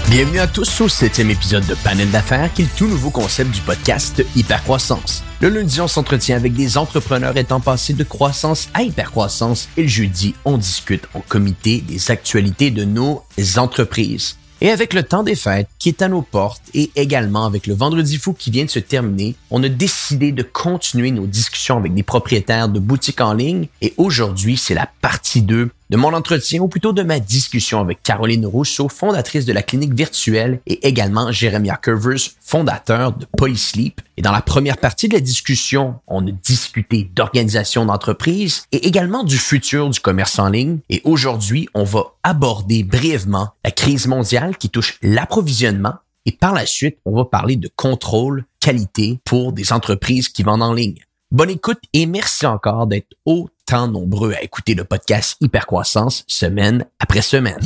Bienvenue à tous au 7e épisode de Panel d'affaires, qui est le tout nouveau concept du podcast Hypercroissance. Le lundi, on s'entretient avec des entrepreneurs étant passés de croissance à hypercroissance et le jeudi, on discute en comité des actualités de nos entreprises. Et avec le temps des fêtes qui est à nos portes et également avec le Vendredi fou qui vient de se terminer, on a décidé de continuer nos discussions avec des propriétaires de boutiques en ligne et aujourd'hui, c'est la partie 2 de mon entretien ou plutôt de ma discussion avec Caroline Rousseau, fondatrice de la clinique virtuelle et également Jeremiah Curvers, fondateur de Polysleep. Et dans la première partie de la discussion, on a discuté d'organisation d'entreprise et également du futur du commerce en ligne. Et aujourd'hui, on va aborder brièvement la crise mondiale qui touche l'approvisionnement. Et par la suite, on va parler de contrôle, qualité pour des entreprises qui vendent en ligne. Bonne écoute et merci encore d'être autant nombreux à écouter le podcast Hypercroissance semaine après semaine.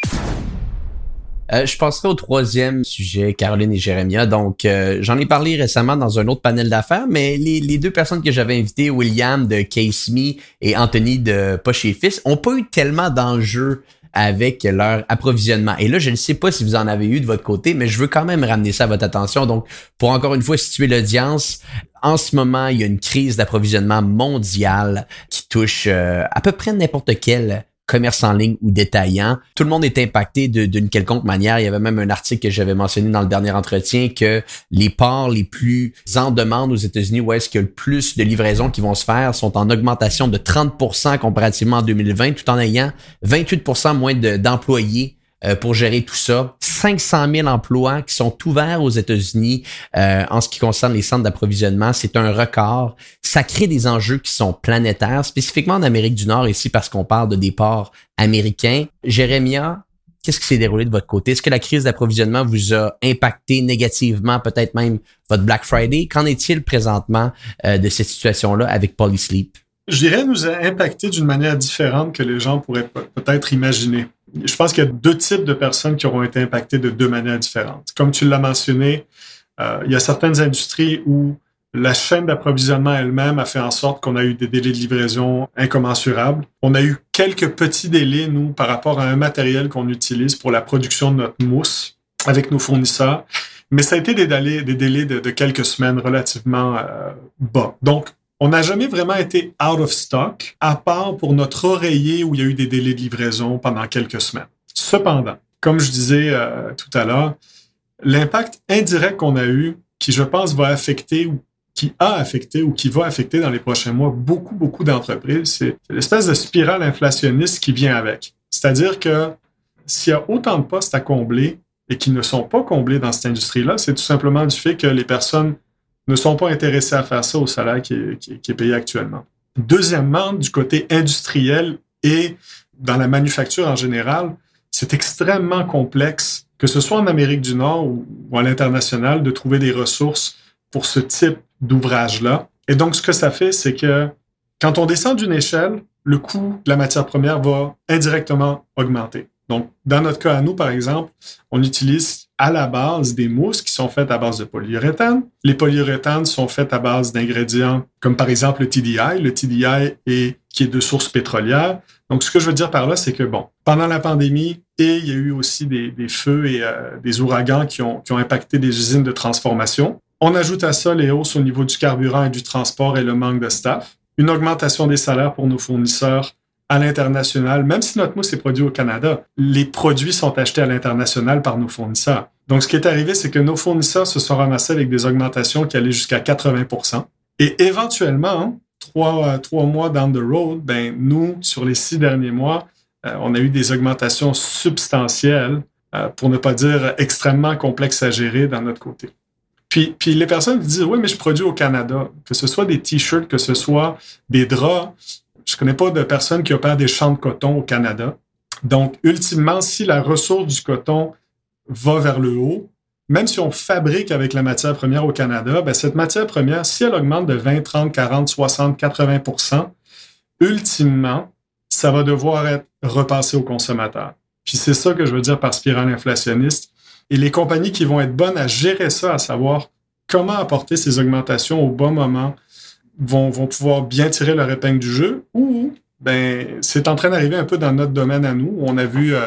Je passerai au troisième sujet, Caroline et Jeremiah. Donc, j'en ai parlé récemment dans un autre panel d'affaires, mais les deux personnes que j'avais invitées, William de Case Me et Anthony de Poche et Fils, ont pas eu tellement d'enjeux avec leur approvisionnement. Et là, je ne sais pas si vous en avez eu de votre côté, mais je veux quand même ramener ça à votre attention. Donc, pour encore une fois situer l'audience, en ce moment, il y a une crise d'approvisionnement mondiale qui touche à peu près n'importe quel commerce en ligne ou détaillant. Tout le monde est impacté d'une quelconque manière. Il y avait même un article que j'avais mentionné dans le dernier entretien que les ports les plus en demande aux États-Unis, où est-ce qu'il y a le plus de livraisons qui vont se faire, sont en augmentation de 30% comparativement en 2020, tout en ayant 28% moins d'employés pour gérer tout ça. 500 000 emplois qui sont ouverts aux États-Unis en ce qui concerne les centres d'approvisionnement. C'est un record. Ça crée des enjeux qui sont planétaires, spécifiquement en Amérique du Nord ici parce qu'on parle de des ports américains. Jeremiah, qu'est-ce qui s'est déroulé de votre côté? Est-ce que la crise d'approvisionnement vous a impacté négativement, peut-être même votre Black Friday? Qu'en est-il présentement de cette situation-là avec Polysleep? Je dirais nous a impacté d'une manière différente que les gens pourraient peut-être imaginer. Je pense qu'il y a deux types de personnes qui auront été impactées de deux manières différentes. Comme tu l'as mentionné, il y a certaines industries où la chaîne d'approvisionnement elle-même a fait en sorte qu'on a eu des délais de livraison incommensurables. On a eu quelques petits délais, nous, par rapport à un matériel qu'on utilise pour la production de notre mousse avec nos fournisseurs. Mais ça a été des délais de quelques semaines relativement bas. Donc, on n'a jamais vraiment été out of stock, à part pour notre oreiller où il y a eu des délais de livraison pendant quelques semaines. Cependant, comme je disais tout à l'heure, l'impact indirect qu'on a eu, qui je pense va affecter ou qui a affecté ou qui va affecter dans les prochains mois beaucoup d'entreprises, c'est l'espèce de spirale inflationniste qui vient avec. C'est-à-dire que s'il y a autant de postes à combler et qui ne sont pas comblés dans cette industrie-là, c'est tout simplement du fait que les personnes ne sont pas intéressés à faire ça au salaire qui est payé actuellement. Deuxièmement, du côté industriel et dans la manufacture en général, c'est extrêmement complexe, que ce soit en Amérique du Nord ou à l'international, de trouver des ressources pour ce type d'ouvrage-là. Et donc, ce que ça fait, c'est que quand on descend d'une échelle, le coût de la matière première va indirectement augmenter. Donc, dans notre cas à nous, par exemple, on utilise à la base des mousses qui sont faites à base de polyuréthane. Les polyuréthanes sont faites à base d'ingrédients comme par exemple le TDI. Le TDI qui est de source pétrolière. Donc, ce que je veux dire par là, c'est que pendant la pandémie, il y a eu aussi des feux et des ouragans qui ont impacté des usines de transformation. On ajoute à ça les hausses au niveau du carburant et du transport et le manque de staff. Une augmentation des salaires pour nos fournisseurs à l'international, même si notre mousse est produite au Canada, les produits sont achetés à l'international par nos fournisseurs. Donc, ce qui est arrivé, c'est que nos fournisseurs se sont ramassés avec des augmentations qui allaient jusqu'à 80%. Et éventuellement, trois mois down the road, nous, sur les 6 derniers mois, on a eu des augmentations substantielles, pour ne pas dire extrêmement complexes à gérer dans notre côté. Puis les personnes disent « Oui, mais je produis au Canada. » Que ce soit des t-shirts, que ce soit des draps, je connais pas de personnes qui opèrent des champs de coton au Canada. Donc, ultimement, si la ressource du coton va vers le haut, même si on fabrique avec la matière première au Canada, cette matière première, si elle augmente de 20, 30, 40, 60, 80%, ultimement, ça va devoir être repassé au consommateur. Puis c'est ça que je veux dire par spirale inflationniste. Et les compagnies qui vont être bonnes à gérer ça, à savoir comment apporter ces augmentations au bon moment, vont pouvoir bien tirer leur épingle du jeu ou c'est en train d'arriver un peu dans notre domaine à nous. On a vu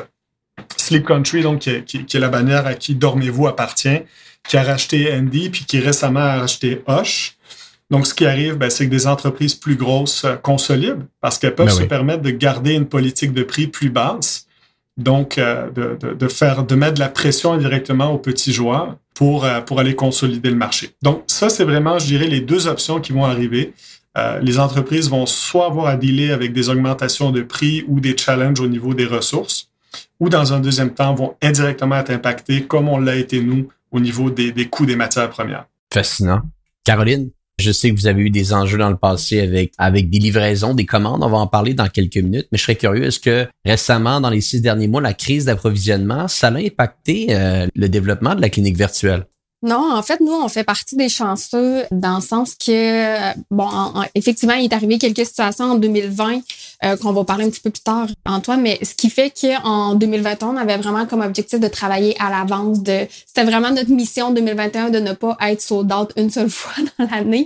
Sleep Country, donc, qui est la bannière à qui Dormez-vous appartient, qui a racheté Andy, puis qui récemment a racheté Hush. Donc, ce qui arrive, c'est que des entreprises plus grosses consolident parce qu'elles peuvent se permettre de garder une politique de prix plus basse. Donc, de mettre de la pression indirectement aux petits joueurs pour aller consolider le marché. Donc, ça, c'est vraiment, je dirais, les deux options qui vont arriver. Les entreprises vont soit avoir à dealer avec des augmentations de prix ou des challenges au niveau des ressources, ou dans un deuxième temps, vont indirectement être impactées, comme on l'a été nous, au niveau des coûts des matières premières. Fascinant. Caroline, je sais que vous avez eu des enjeux dans le passé avec des livraisons, des commandes. On va en parler dans quelques minutes, mais je serais curieux. Est-ce que récemment, dans les 6 derniers mois, la crise d'approvisionnement, ça a impacté le développement de la clinique virtuelle? Non, en fait, nous, on fait partie des chanceux dans le sens que, effectivement, il est arrivé quelques situations en 2020 qu'on va parler un petit peu plus tard, Antoine, mais ce qui fait qu'en 2021, on avait vraiment comme objectif de travailler à l'avance. C'était vraiment notre mission 2021 de ne pas être sold out une seule fois dans l'année.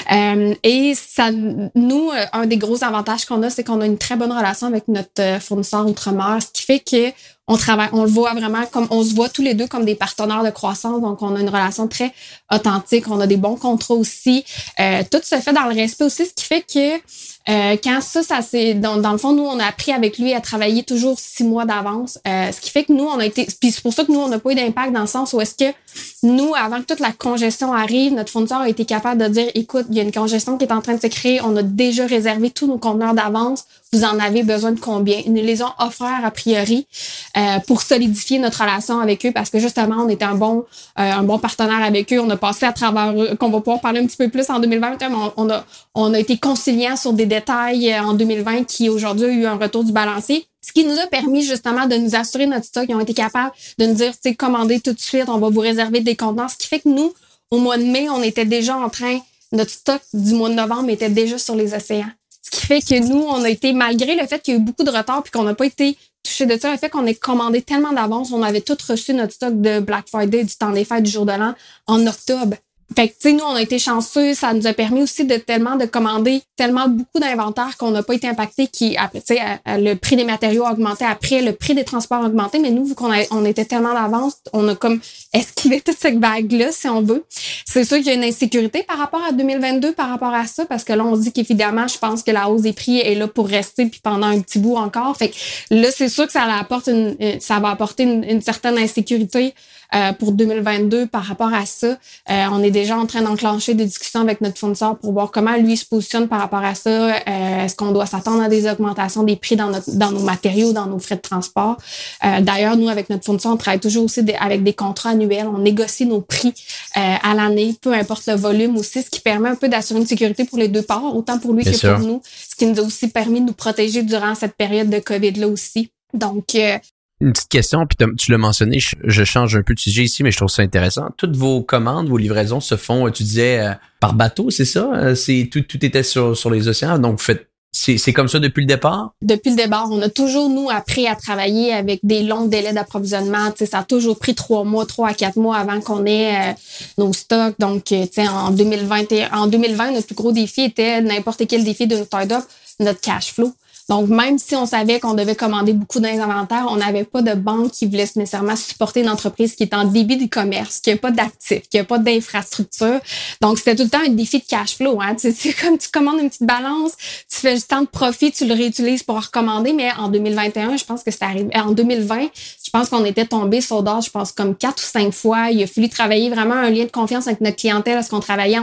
Et ça, nous, un des gros avantages qu'on a, c'est qu'on a une très bonne relation avec notre fournisseur Outre-mer, ce qui fait que on le voit vraiment on se voit tous les deux comme des partenaires de croissance, donc on a une relation très authentique, on a des bons contrats aussi. Tout se fait dans le respect aussi, ce qui fait que quand ça c'est dans le fond, nous on a appris avec lui à travailler toujours 6 mois d'avance, ce qui fait que nous on a été, puis c'est pour ça que nous on n'a pas eu d'impact dans le sens où est-ce que nous, avant que toute la congestion arrive, notre fournisseur a été capable de dire, écoute, il y a une congestion qui est en train de se créer, on a déjà réservé tous nos conteneurs d'avance, vous en avez besoin de combien? Ils nous les ont offerts a priori pour solidifier notre relation avec eux parce que justement, on était un bon partenaire avec eux. On a passé à travers eux, qu'on va pouvoir parler un petit peu plus en 2021, mais on a été conciliants sur des détails en 2020 qui aujourd'hui a eu un retour du balancier. Ce qui nous a permis justement de nous assurer notre stock. Ils ont été capables de nous dire, tu sais, commandez tout de suite, on va vous réserver des contenants. Ce qui fait que nous, au mois de mai, on était déjà notre stock du mois de novembre était déjà sur les océans. Ce qui fait que nous, on a été, malgré le fait qu'il y a eu beaucoup de retard puis qu'on n'a pas été touché de ça, le fait qu'on ait commandé tellement d'avance, on avait tout reçu notre stock de Black Friday, du temps des fêtes, du jour de l'an en octobre. Fait que, tu sais, nous, on a été chanceux. Ça nous a permis aussi de commander tellement beaucoup d'inventaire qu'on n'a pas été impacté tu sais, le prix des matériaux a augmenté après, le prix des transports a augmenté. Mais nous, vu on était tellement d'avance, on a comme esquivé toute cette vague-là, si on veut. C'est sûr qu'il y a une insécurité par rapport à 2022, par rapport à ça, parce que là, on dit qu'évidemment, je pense que la hausse des prix est là pour rester puis pendant un petit bout encore. Fait que là, c'est sûr que ça va apporter une certaine insécurité pour 2022 par rapport à ça. On est déjà en train d'enclencher des discussions avec notre fournisseur pour voir comment lui se positionne par rapport à ça. Est-ce qu'on doit s'attendre à des augmentations des prix dans nos matériaux, dans nos frais de transport? D'ailleurs, nous, avec notre fournisseur, on travaille toujours aussi avec des contrats annuels. On négocie nos prix à l'année, peu importe le volume aussi, ce qui permet un peu d'assurer une sécurité pour les deux parts, autant pour lui que pour nous. Ce qui nous a aussi permis de nous protéger durant cette période de COVID-là aussi. Donc, une petite question, puis tu l'as mentionné, je change un peu de sujet ici, mais je trouve ça intéressant. Toutes vos commandes, vos livraisons se font, tu disais, par bateau, c'est ça? Tout était sur les océans, donc c'est comme ça depuis le départ? Depuis le départ, on a toujours, nous, appris à travailler avec des longs délais d'approvisionnement. Tu sais, ça a toujours pris 3 à 4 mois avant qu'on ait nos stocks. Donc, tu sais, en 2020, notre plus gros défi était n'importe quel défi de notre start-up, notre cash flow. Donc, même si on savait qu'on devait commander beaucoup d'inventaire, on n'avait pas de banque qui voulait nécessairement supporter une entreprise qui est en début de commerce, qui n'a pas d'actifs, qui n'a pas d'infrastructure. Donc, c'était tout le temps un défi de cash flow. Hein. C'est comme tu commandes une petite balance, tu fais du temps de profit, tu le réutilises pour recommander. Mais en 2021, je pense que c'est arrivé. En 2020, je pense qu'on était tombé sur d'or, je pense, comme 4 ou 5 fois. Il a fallu travailler vraiment un lien de confiance avec notre clientèle parce qu'on travaillait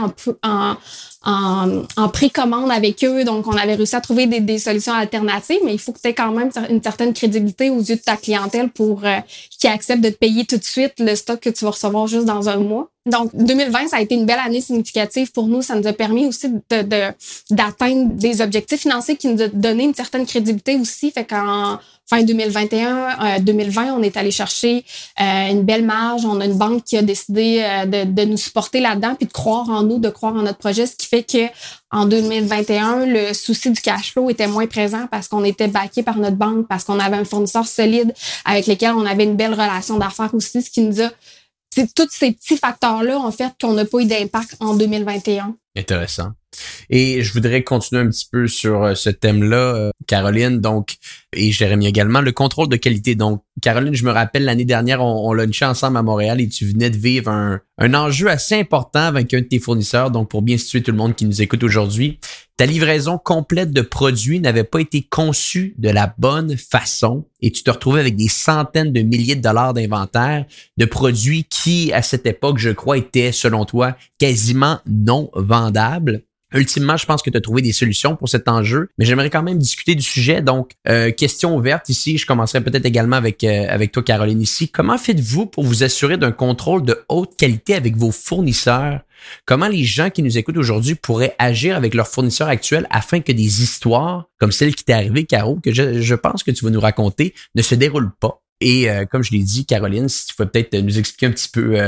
en précommande avec eux. Donc, on avait réussi à trouver des solutions alternatives, mais il faut que tu aies quand même une certaine crédibilité aux yeux de ta clientèle pour qu'ils acceptent de te payer tout de suite le stock que tu vas recevoir juste dans un mois. Donc, 2020, ça a été une belle année significative pour nous. Ça nous a permis aussi d'atteindre des objectifs financiers qui nous ont donné une certaine crédibilité aussi. Fait qu'en fin 2020, on est allé chercher une belle marge. On a une banque qui a décidé de nous supporter là-dedans puis de croire en nous, de croire en notre projet, ce qui fait que en 2021, le souci du cash flow était moins présent parce qu'on était backé par notre banque, parce qu'on avait un fournisseur solide avec lequel on avait une belle relation d'affaires aussi, ce qui nous a... C'est tous ces petits facteurs-là, en fait, qu'on n'a pas eu d'impact en 2021. Intéressant. Et je voudrais continuer un petit peu sur ce thème-là, Caroline, donc, et Jérémy également, le contrôle de qualité. Donc, Caroline, je me rappelle, l'année dernière, on lunchait ensemble à Montréal et tu venais de vivre un enjeu assez important avec un de tes fournisseurs. Donc, pour bien situer tout le monde qui nous écoute aujourd'hui, ta livraison complète de produits n'avait pas été conçue de la bonne façon et tu te retrouvais avec des centaines de milliers de dollars d'inventaire de produits qui, à cette époque, je crois, étaient, selon toi, quasiment non vendables. Ultimement, je pense que tu as trouvé des solutions pour cet enjeu, mais j'aimerais quand même discuter du sujet. Donc, question ouverte ici, je commencerai peut-être également avec toi, Caroline, ici. Comment faites-vous pour vous assurer d'un contrôle de haute qualité avec vos fournisseurs? Comment les gens qui nous écoutent aujourd'hui pourraient agir avec leurs fournisseurs actuels afin que des histoires comme celle qui t'est arrivée, Caro, que je pense que tu vas nous raconter, ne se déroulent pas? Et comme je l'ai dit, Caroline, si tu pouvais peut-être nous expliquer un petit peu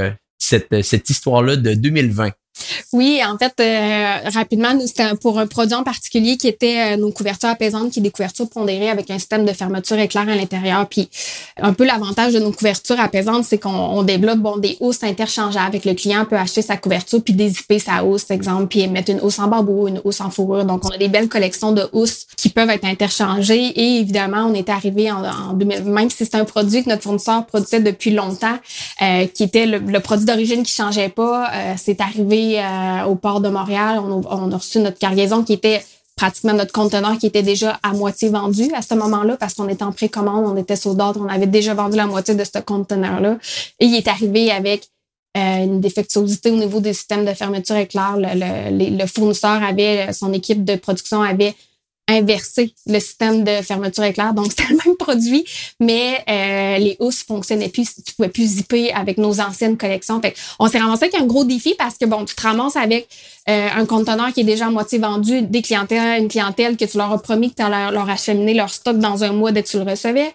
cette histoire-là de 2020. Oui, en fait, rapidement, nous, c'était pour un produit en particulier qui était nos couvertures apaisantes, qui est des couvertures pondérées avec un système de fermeture éclair à l'intérieur. Puis, un peu l'avantage de nos couvertures apaisantes, c'est qu'on développe des housses interchangeables. Avec le client peut acheter sa couverture puis dézipper sa housse, exemple, puis mettre une housse en bambou, une housse en fourrure. Donc, on a des belles collections de housses qui peuvent être interchangées. Et évidemment, on est arrivé en 2000, même si c'est un produit que notre fournisseur produisait depuis longtemps, qui était le produit d'origine qui changeait pas, c'est arrivé au port de Montréal. On a reçu notre cargaison qui était pratiquement notre conteneur qui était déjà à moitié vendu à ce moment-là parce qu'on était en précommande, on était sold out, on avait déjà vendu la moitié de ce conteneur-là. Et il est arrivé avec une défectuosité au niveau des systèmes de fermeture éclair. Le fournisseur son équipe de production avait inversé le système de fermeture éclair. Donc, c'était le même produit, mais les housses fonctionnaient plus. Tu pouvais plus zipper avec nos anciennes collections. Fait on s'est ramassé avec un gros défi parce que, tu te ramasses avec un conteneur qui est déjà à moitié vendu, une clientèle que tu leur as promis que tu allais leur acheminer leur stock dans un mois dès que tu le recevais.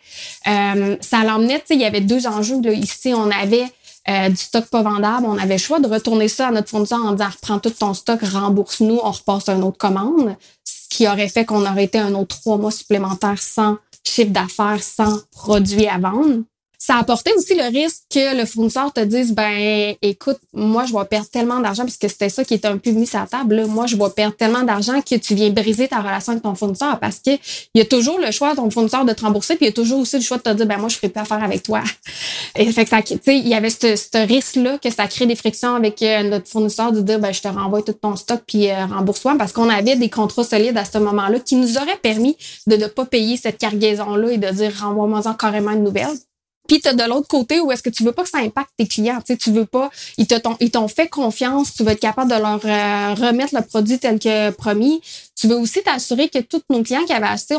Ça l'emmenait, tu sais, il y avait deux enjeux. Là. Ici, on avait du stock pas vendable. On avait le choix de retourner ça à notre fournisseur en disant « Reprends tout ton stock, rembourse-nous, on repasse à une autre commande », ce qui aurait fait qu'on aurait été un autre 3 mois supplémentaires sans chiffre d'affaires, sans produit à vendre. Ça apportait aussi le risque que le fournisseur te dise écoute, moi je vais perdre tellement d'argent, puisque c'était ça qui était un peu mis sur la table, là. Moi je vais perdre tellement d'argent que tu viens briser ta relation avec ton fournisseur, parce que il y a toujours le choix ton fournisseur de te rembourser, puis il y a toujours aussi le choix de te dire moi je ferai plus affaire avec toi. Et fait que ça, tu sais, il y avait ce risque-là que ça crée des frictions avec notre fournisseur de dire je te renvoie tout ton stock puis rembourse-toi, parce qu'on avait des contrats solides à ce moment-là qui nous auraient permis de ne pas payer cette cargaison-là et de dire renvoie-moi-en carrément une nouvelle. Puis t'as de l'autre côté où est-ce que tu veux pas que ça impacte tes clients, tu sais, tu veux pas, ils t'ont fait confiance, tu veux être capable de leur remettre le produit tel que promis. Tu veux aussi t'assurer que tous nos clients qui avaient acheté,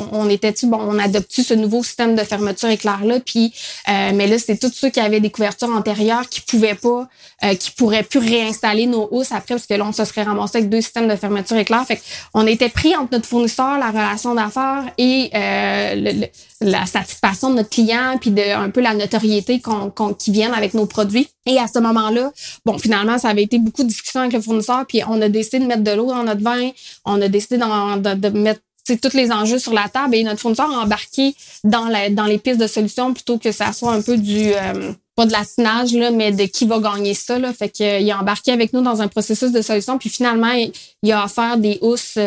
on adopte ce nouveau système de fermeture éclair-là, puis mais là, c'est tous ceux qui avaient des couvertures antérieures qui pourraient plus réinstaller nos housses après, parce que là, on se serait ramassé avec 2 systèmes de fermeture éclair. Fait qu'on était pris entre notre fournisseur, la relation d'affaires et la satisfaction de notre client, puis un peu la notoriété qui viennent avec nos produits. Et à ce moment-là, finalement, ça avait été beaucoup de discussions avec le fournisseur, puis on a décidé de mettre de l'eau dans notre vin, on a décidé de mettre tous les enjeux sur la table, et notre fournisseur a embarqué dans les pistes de solutions plutôt que ça soit un peu du pas de l'assinage, là, mais de qui va gagner ça, là. Fait que il a embarqué avec nous dans un processus de solution, puis finalement, il a offert des housses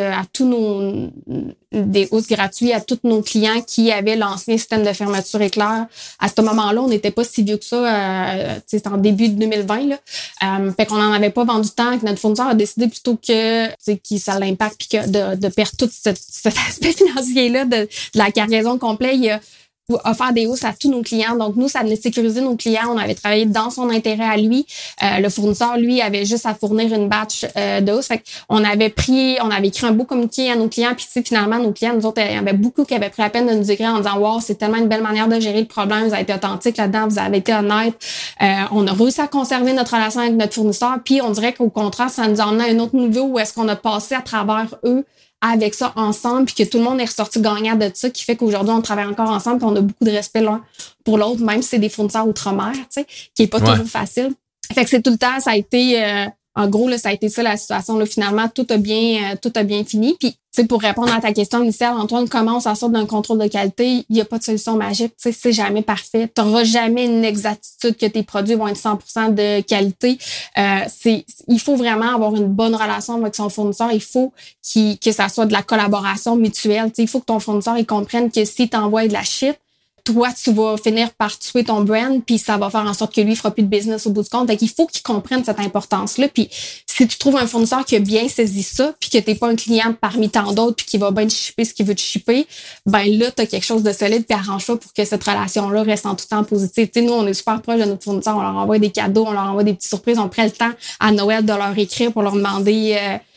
des housses gratuits à tous nos clients qui avaient l'ancien système de fermeture éclair. À ce moment-là, on n'était pas si vieux que ça, c'était en début de 2020, là. Fait qu'on n'en avait pas vendu tant, que notre fournisseur a décidé plutôt que ça l'impacte, puis que de perdre tout cet aspect financier-là de la cargaison complète. Il a offert des hausses à tous nos clients. Donc, nous, ça venait sécuriser nos clients. On avait travaillé dans son intérêt à lui. Le fournisseur, lui, avait juste à fournir une batch de hausses. Fait qu'on avait écrit un beau communiqué à nos clients. Puis, finalement, nos clients, nous autres, il y en avait beaucoup qui avaient pris la peine de nous écrire en disant « Wow, c'est tellement une belle manière de gérer le problème. Vous avez été authentique là-dedans. Vous avez été honnête. » On a réussi à conserver notre relation avec notre fournisseur. Puis, on dirait qu'au contraire, ça nous a emmené à un autre niveau où est-ce qu'on a passé à travers eux avec ça ensemble, puis que tout le monde est ressorti gagnant de ça, qui fait qu'aujourd'hui, on travaille encore ensemble, puis on a beaucoup de respect l'un pour l'autre, même si c'est des fournisseurs outre-mer, tu sais, qui est pas toujours facile. Fait que c'est tout le temps, ça a été en gros, là, ça a été ça la situation. Là, finalement, tout a bien fini. Puis, tu sais, pour répondre à ta question initiale, Antoine, comment on s'en sort d'un contrôle de qualité? Il n'y a pas de solution magique. Tu sais, c'est jamais parfait. Tu n'auras jamais une exactitude que tes produits vont être 100% de qualité. Il faut vraiment avoir une bonne relation avec son fournisseur. Il faut que ça soit de la collaboration mutuelle. Tu sais, il faut que ton fournisseur il comprenne que si t'envoies de la shit, toi, tu vas finir par tuer ton brand, puis ça va faire en sorte que lui, il fera plus de business au bout du compte. Donc, il faut qu'il comprenne cette importance-là. Puis, si tu trouves un fournisseur qui a bien saisi ça, puis que t'es pas un client parmi tant d'autres, puis qui va bien te shipper ce qu'il veut te shipper, ben là, t'as quelque chose de solide, puis arrange-toi pour que cette relation-là reste en tout temps positive. Tu sais, nous, on est super proches de nos fournisseurs. On leur envoie des cadeaux, on leur envoie des petites surprises. On prend le temps à Noël de leur écrire pour leur demander,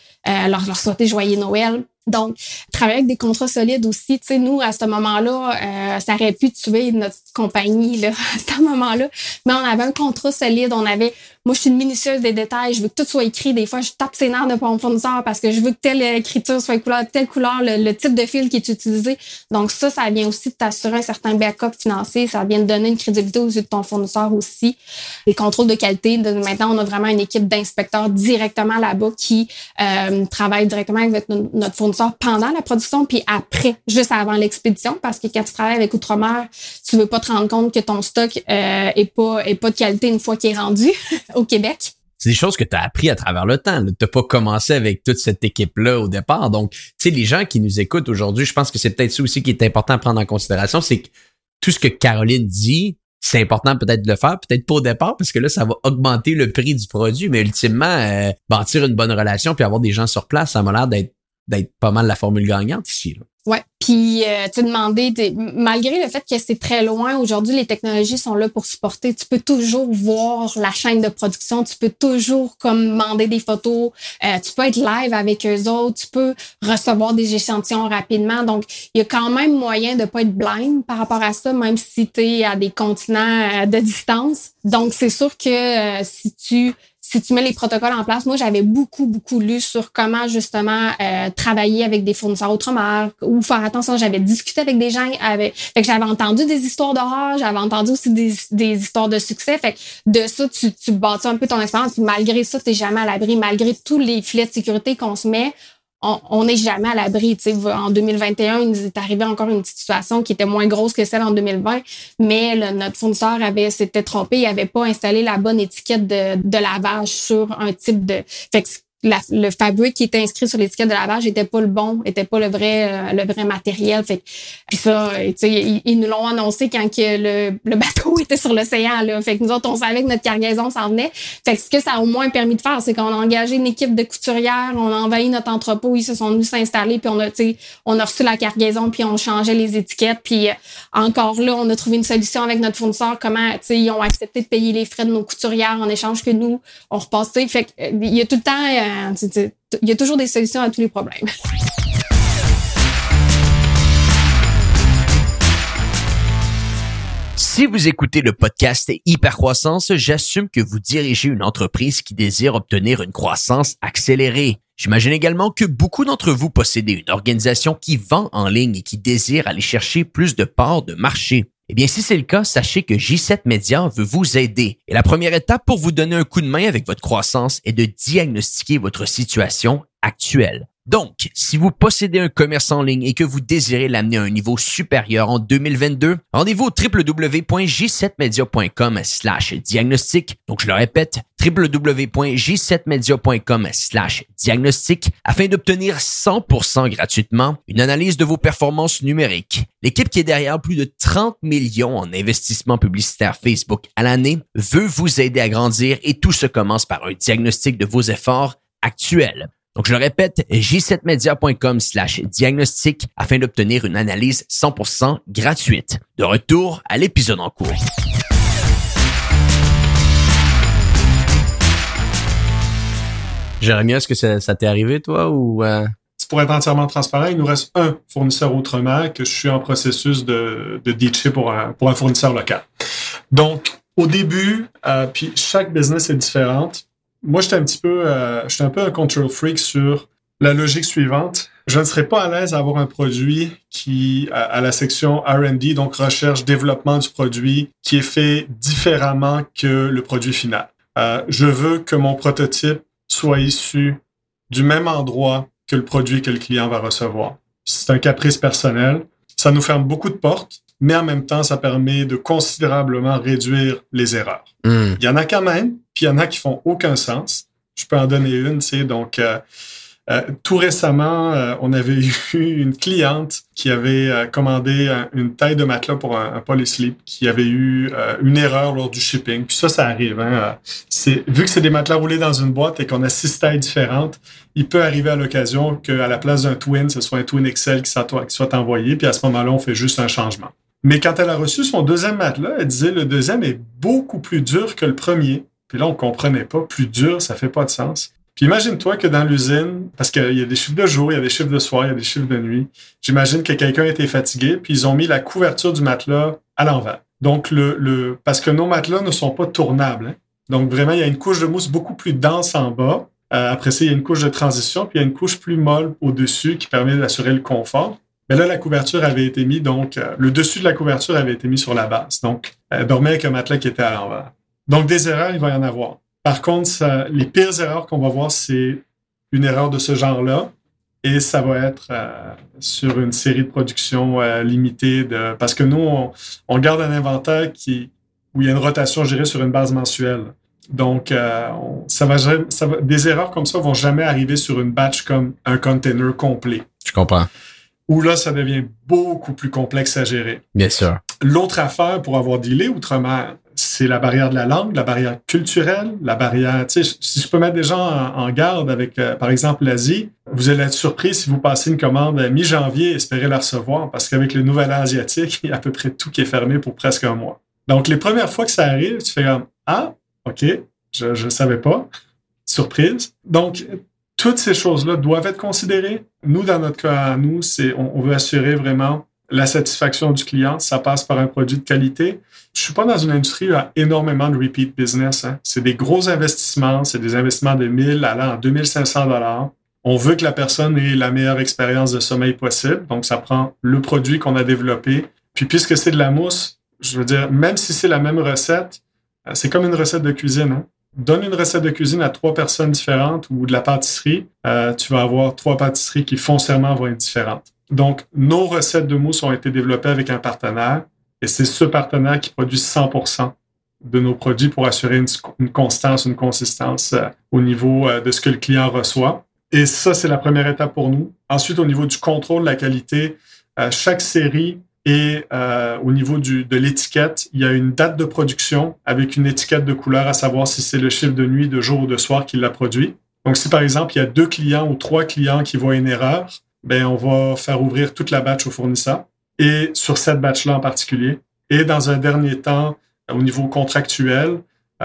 leur souhaiter joyeux Noël. Donc, travailler avec des contrats solides aussi, tu sais, nous, à ce moment-là, ça aurait pu tuer notre compagnie, là, à ce moment-là. Mais on avait un contrat solide, moi, je suis une minutieuse des détails, je veux que tout soit écrit. Des fois, je tape ses nerfs de mon fournisseur parce que je veux que telle écriture soit telle couleur, le type de fil qui est utilisé. Donc, ça vient aussi de t'assurer un certain backup financier. Ça vient de donner une crédibilité aux yeux de ton fournisseur aussi. Les contrôles de qualité, maintenant, on a vraiment une équipe d'inspecteurs directement là-bas qui travaille directement avec notre fournisseur pendant la production puis après, juste avant l'expédition. Parce que quand tu travailles avec Outre-mer, tu veux pas te rendre compte que ton stock est pas de qualité une fois qu'il est rendu au Québec. C'est des choses que tu as appris à travers le temps. Tu n'as pas commencé avec toute cette équipe-là au départ. Donc, tu sais, les gens qui nous écoutent aujourd'hui, je pense que c'est peut-être ça aussi qui est important à prendre en considération, c'est que tout ce que Caroline dit, c'est important peut-être de le faire, peut-être pas au départ, parce que là, ça va augmenter le prix du produit, mais ultimement, bâtir une bonne relation puis avoir des gens sur place, ça m'a l'air d'être pas mal la formule gagnante ici, là. Ouais, puis tu demandé malgré le fait que c'est très loin aujourd'hui, les technologies sont là pour supporter. Tu peux toujours voir la chaîne de production, tu peux toujours comme demander des photos, tu peux être live avec eux autres, tu peux recevoir des échantillons rapidement. Donc il y a quand même moyen de pas être blind par rapport à ça, même si tu es à des continents de distance. Donc c'est sûr que si tu mets les protocoles en place, moi, j'avais beaucoup lu sur comment, justement, travailler avec des fournisseurs outre-mer ou faire attention. J'avais discuté avec des gens, fait que j'avais entendu des histoires d'horreur, j'avais entendu aussi des histoires de succès. Fait que de ça, tu bâtis un peu ton expérience. Puis malgré ça, t'es jamais à l'abri. Malgré tous les filets de sécurité qu'on se met, on n'est jamais à l'abri. Tu sais, en 2021, il nous est arrivé encore une petite situation qui était moins grosse que celle en 2020, mais notre fournisseur s'était trompé, il avait pas installé la bonne étiquette de lavage sur un type de... Fait que le fabrique qui était inscrit sur l'étiquette de lavage était pas le bon, était pas le vrai matériel. Fait que, puis ça, tu sais, ils nous l'ont annoncé quand que le bateau était sur l'océan, là. Fait que nous autres, on savait que notre cargaison s'en venait. Fait que ce que ça a au moins permis de faire, c'est qu'on a engagé une équipe de couturières, on a envahi notre entrepôt, ils se sont venus s'installer, puis on a reçu la cargaison, puis on changeait les étiquettes, puis encore là, on a trouvé une solution avec notre fournisseur, comment, tu sais, ils ont accepté de payer les frais de nos couturières en échange que nous, on repasse, tu sais. Fait que, il y a tout le temps, il y a toujours des solutions à tous les problèmes. Si vous écoutez le podcast Hypercroissance, j'assume que vous dirigez une entreprise qui désire obtenir une croissance accélérée. J'imagine également que beaucoup d'entre vous possédez une organisation qui vend en ligne et qui désire aller chercher plus de parts de marché. Eh bien, si c'est le cas, sachez que J7 Media veut vous aider. Et la première étape pour vous donner un coup de main avec votre croissance est de diagnostiquer votre situation actuelle. Donc, si vous possédez un commerce en ligne et que vous désirez l'amener à un niveau supérieur en 2022, rendez-vous au www.j7media.com/diagnostic. Donc, je le répète, www.j7media.com/diagnostic afin d'obtenir 100% gratuitement une analyse de vos performances numériques. L'équipe qui est derrière plus de 30 millions en investissement publicitaire Facebook à l'année veut vous aider à grandir et tout se commence par un diagnostic de vos efforts actuels. Donc, je le répète, j7media.com/diagnostic afin d'obtenir une analyse 100% gratuite. De retour à l'épisode en cours. Jérémie, est-ce que ça t'est arrivé, toi, ou... Pour être entièrement transparent, il nous reste un fournisseur outre-mer que je suis en processus de ditcher pour un fournisseur local. Donc, au début, puis chaque business est différente. Moi, j'étais un peu un control freak sur la logique suivante. Je ne serais pas à l'aise à avoir un produit qui, à la section R&D, donc recherche, développement du produit, qui est fait différemment que le produit final. Je veux que mon prototype soient issus du même endroit que le produit que le client va recevoir. C'est un caprice personnel. Ça nous ferme beaucoup de portes, mais en même temps, ça permet de considérablement réduire les erreurs. Il y en a quand même, puis il y en a qui font aucun sens. Je peux en donner une, tu sais. Donc, tout récemment, on avait eu une cliente qui avait commandé une taille de matelas pour un polysleep qui avait eu une erreur lors du shipping. Puis ça arrive. Hein. Vu que c'est des matelas roulés dans une boîte et qu'on a 6 tailles différentes, il peut arriver à l'occasion qu'à la place d'un twin, ce soit un twin XL qui soit envoyé. Puis à ce moment-là, on fait juste un changement. Mais quand elle a reçu son deuxième matelas, elle disait le deuxième est beaucoup plus dur que le premier. Puis là, on comprenait pas. Plus dur, ça fait pas de sens. Puis imagine-toi que dans l'usine, parce qu'il y a des chiffres de jour, il y a des chiffres de soir, il y a des chiffres de nuit, j'imagine que quelqu'un était fatigué, puis ils ont mis la couverture du matelas à l'envers. Donc, parce que nos matelas ne sont pas tournables. Hein. Donc, vraiment, il y a une couche de mousse beaucoup plus dense en bas. Après ça, il y a une couche de transition, puis il y a une couche plus molle au-dessus qui permet d'assurer le confort. Mais là, la couverture avait été mise, donc le dessus de la couverture avait été mis sur la base. Donc, elle dormait avec un matelas qui était à l'envers. Donc, des erreurs, il va y en avoir. Par contre, les pires erreurs qu'on va voir, c'est une erreur de ce genre-là. Et ça va être sur une série de production limitée. Parce que nous, on garde un inventaire où il y a une rotation gérée sur une base mensuelle. Donc, des erreurs comme ça vont jamais arriver sur une batch comme un container complet. Je comprends. Où là, ça devient beaucoup plus complexe à gérer. Bien sûr. L'autre affaire pour avoir dealé outre-mer, c'est la barrière de la langue, la barrière culturelle, la barrière... Tu sais, si je peux mettre des gens en garde avec, par exemple, l'Asie, vous allez être surpris si vous passez une commande mi-janvier et espérez la recevoir, parce qu'avec le nouvel an asiatique, il y a à peu près tout qui est fermé pour presque un mois. Donc, les premières fois que ça arrive, tu fais comme « Ah, OK, je savais pas. Surprise. » Donc, toutes ces choses-là doivent être considérées. Nous, dans notre cas, on veut assurer vraiment la satisfaction du client. Ça passe par un produit de qualité. Je suis pas dans une industrie où il y a énormément de repeat business. Hein. C'est des gros investissements. C'est des investissements de 1000 allant à 2500 $. On veut que la personne ait la meilleure expérience de sommeil possible. Donc, ça prend le produit qu'on a développé. Puis, puisque c'est de la mousse, je veux dire, même si c'est la même recette, c'est comme une recette de cuisine. Hein. Donne une recette de cuisine à 3 personnes différentes ou de la pâtisserie, tu vas avoir 3 pâtisseries qui foncièrement vont être différentes. Donc, nos recettes de mousse ont été développées avec un partenaire et c'est ce partenaire qui produit 100% de nos produits pour assurer une constance, une consistance au niveau de ce que le client reçoit. Et ça, c'est la première étape pour nous. Ensuite, au niveau du contrôle de la qualité, chaque série et au niveau de l'étiquette, il y a une date de production avec une étiquette de couleur à savoir si c'est le chiffre de nuit, de jour ou de soir qui l'a produit. Donc, si par exemple, il y a 2 clients ou 3 clients qui voient une erreur, ben on va faire ouvrir toute la batch au fournisseur et sur cette batch-là en particulier. Et dans un dernier temps, au niveau contractuel,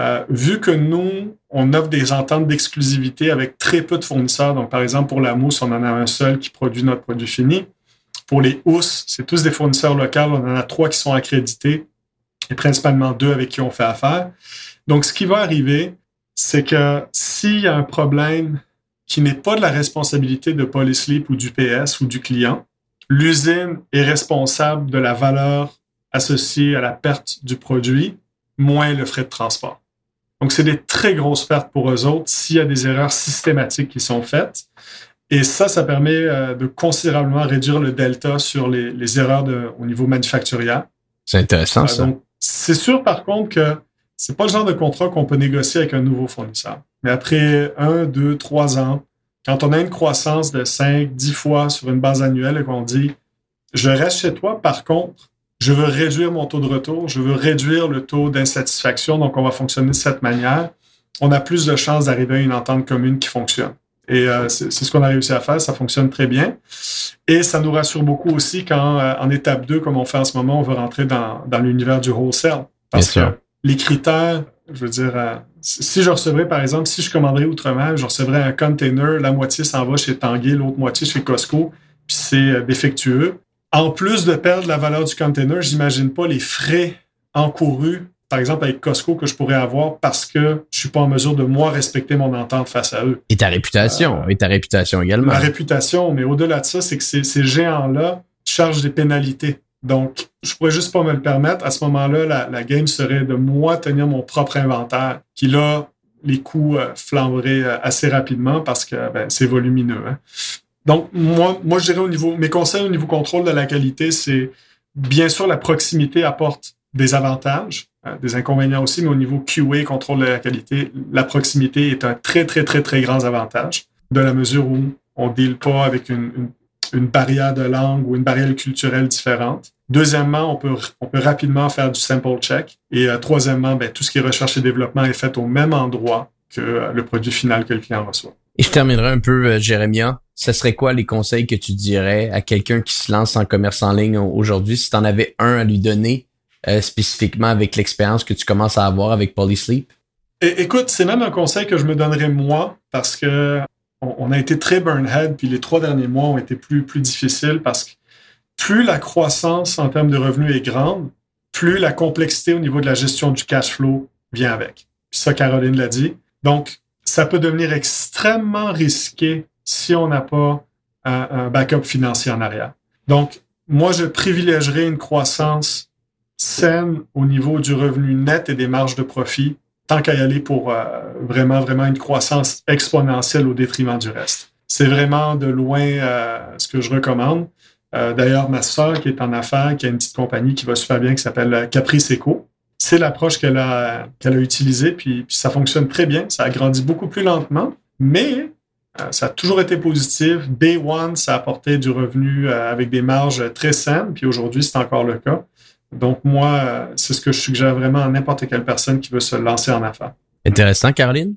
vu que nous, on offre des ententes d'exclusivité avec très peu de fournisseurs, donc par exemple pour la mousse, on en a un seul qui produit notre produit fini. Pour les housses, c'est tous des fournisseurs locaux. On en a 3 qui sont accrédités et principalement 2 avec qui on fait affaire. Donc, ce qui va arriver, c'est que s'il y a un problème qui n'est pas de la responsabilité de Polysleep ou du PS ou du client, l'usine est responsable de la valeur associée à la perte du produit, moins le frais de transport. Donc, c'est des très grosses pertes pour eux autres s'il y a des erreurs systématiques qui sont faites. Et ça permet de considérablement réduire le delta sur les erreurs au niveau manufacturier. C'est intéressant, ça. Donc, c'est sûr, par contre, que c'est pas le genre de contrat qu'on peut négocier avec un nouveau fournisseur. Mais après 1, 2, 3 ans, quand on a une croissance de 5, 10 fois sur une base annuelle et qu'on dit « Je reste chez toi, par contre, je veux réduire mon taux de retour, je veux réduire le taux d'insatisfaction, donc on va fonctionner de cette manière », on a plus de chances d'arriver à une entente commune qui fonctionne. Et c'est ce qu'on a réussi à faire, ça fonctionne très bien. Et ça nous rassure beaucoup aussi quand, en étape 2, comme on fait en ce moment, on veut rentrer dans l'univers du wholesale. Parce que les critères, je veux dire, si je recevrais, par exemple, si je commanderais outre-mer, je recevrais un container, la moitié s'en va chez Tanguay, l'autre moitié chez Costco, puis c'est défectueux. En plus de perdre la valeur du container, j'imagine pas les frais encourus, par exemple avec Costco, que je pourrais avoir parce que je suis pas en mesure de, moi, respecter mon entente face à eux. Et ta réputation également. Ma réputation, mais au-delà de ça, c'est que ces géants-là chargent des pénalités. Donc, je pourrais juste pas me le permettre. À ce moment-là, la game serait de moi tenir mon propre inventaire, qui là, les coûts flamberaient assez rapidement parce que c'est volumineux. Hein. Donc, moi, je dirais mes conseils au niveau contrôle de la qualité, c'est bien sûr la proximité apporte des avantages, des inconvénients aussi, mais au niveau QA, contrôle de la qualité, la proximité est un très, très, très, très grand avantage, de la mesure où on ne deal pas avec une barrière de langue ou une barrière culturelle différente. Deuxièmement, on peut rapidement faire du sample check. Et troisièmement, tout ce qui est recherche et développement est fait au même endroit que le produit final que le client reçoit. Et je terminerai un peu, Jérémia. Ce serait quoi les conseils que tu dirais à quelqu'un qui se lance en commerce en ligne aujourd'hui, si tu en avais un à lui donner spécifiquement avec l'expérience que tu commences à avoir avec Polysleep? Écoute, c'est même un conseil que je me donnerais moi parce que on a été très burn-head, puis les 3 derniers mois ont été plus difficiles parce que plus la croissance en termes de revenus est grande, plus la complexité au niveau de la gestion du cash flow vient avec. Puis ça, Caroline l'a dit. Donc, ça peut devenir extrêmement risqué si on n'a pas un backup financier en arrière. Donc, moi, je privilégierais une croissance saine au niveau du revenu net et des marges de profit, tant qu'à y aller pour vraiment une croissance exponentielle au détriment du reste. C'est vraiment de loin ce que je recommande. D'ailleurs, ma sœur qui est en affaires, qui a une petite compagnie qui va super bien, qui s'appelle Caprice Eco, c'est l'approche qu'elle a utilisée, puis ça fonctionne très bien. Ça a grandi beaucoup plus lentement, mais ça a toujours été positif. Day one, ça a apporté du revenu avec des marges très saines, puis aujourd'hui, c'est encore le cas. Donc, moi, c'est ce que je suggère vraiment à n'importe quelle personne qui veut se lancer en affaires. Intéressant, Caroline?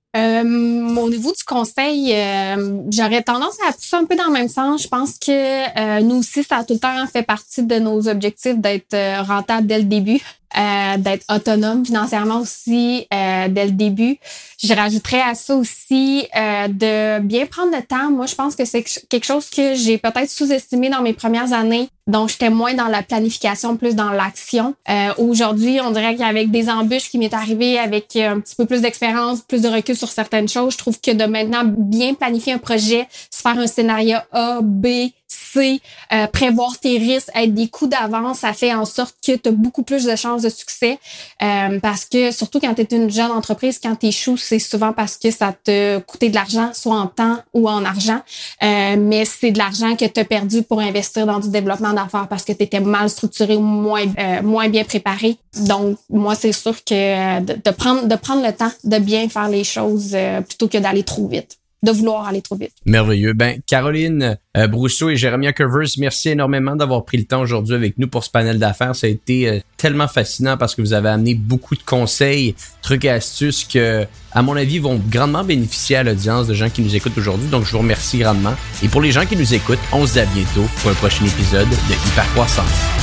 Au niveau du conseil, j'aurais tendance à pousser un peu dans le même sens. Je pense que nous aussi, ça a tout le temps fait partie de nos objectifs d'être rentable dès le début, d'être autonome financièrement aussi dès le début. Je rajouterais à ça aussi de bien prendre le temps. Moi, je pense que c'est quelque chose que j'ai peut-être sous-estimé dans mes premières années. Donc, j'étais moins dans la planification, plus dans l'action. Aujourd'hui, on dirait qu'avec des embûches qui m'est arrivé, avec un petit peu plus d'expérience, plus de recul sur certaines choses, je trouve que de maintenant bien planifier un projet, se faire un scénario A, B, C, prévoir tes risques, être des coups d'avance, ça fait en sorte que tu as beaucoup plus de chances de succès. Parce que surtout quand tu es une jeune entreprise, quand tu échoues, c'est souvent parce que ça te coûté de l'argent, soit en temps ou en argent. Mais c'est de l'argent que tu as perdu pour investir dans du développement d'affaires parce que tu étais mal structuré ou moins bien préparé. Donc, moi, c'est sûr que de prendre le temps de bien faire les choses plutôt que d'aller trop vite. De vouloir aller trop vite. Merveilleux. Caroline Brousseau et Jérémia Covers, merci énormément d'avoir pris le temps aujourd'hui avec nous pour ce panel d'affaires. Ça a été tellement fascinant parce que vous avez amené beaucoup de conseils, trucs et astuces que, à mon avis, vont grandement bénéficier à l'audience de gens qui nous écoutent aujourd'hui. Donc, je vous remercie grandement. Et pour les gens qui nous écoutent, on se dit à bientôt pour un prochain épisode de Hypercroissance.